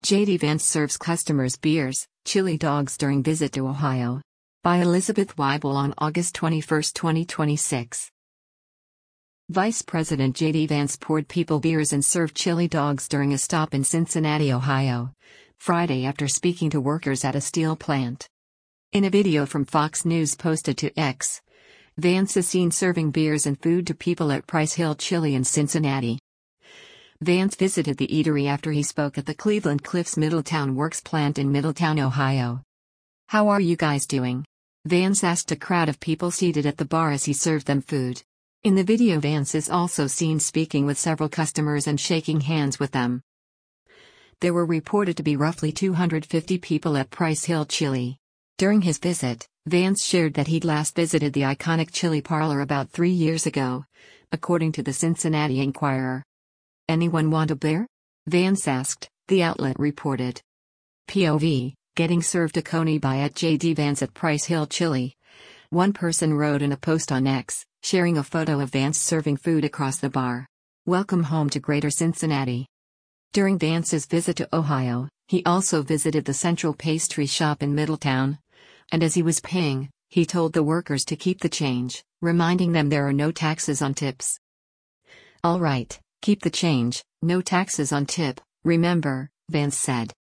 JD Vance serves customers beers, chili dogs during visit to Ohio. By Elizabeth Weibel on August 21, 2026. Vice President JD Vance poured people beers and served chili dogs during a stop in Cincinnati, Ohio, Friday after speaking to workers at a steel plant. In a video from Fox News posted to X, Vance is seen serving beers and food to people at Price Hill Chili in Cincinnati. Vance visited the eatery after he spoke at the Cleveland Cliffs Middletown Works plant in Middletown, Ohio. "How are you guys doing?" Vance asked a crowd of people seated at the bar as he served them food. In the video, Vance is also seen speaking with several customers and shaking hands with them. There were reported to be roughly 250 people at Price Hill Chili. During his visit, Vance shared that he'd last visited the iconic chili parlor about 3 years ago, according to the Cincinnati Enquirer. "Anyone want a beer?" Vance asked, the outlet reported. POV, getting served a Coney by at JD Vance at Price Hill Chili. One person wrote in a post on X, sharing a photo of Vance serving food across the bar. "Welcome home to Greater Cincinnati." During Vance's visit to Ohio, he also visited the Central Pastry Shop in Middletown. And as he was paying, he told the workers to keep the change, reminding them there are no taxes on tips. "All right, keep the change, no taxes on tip, remember," Vance said.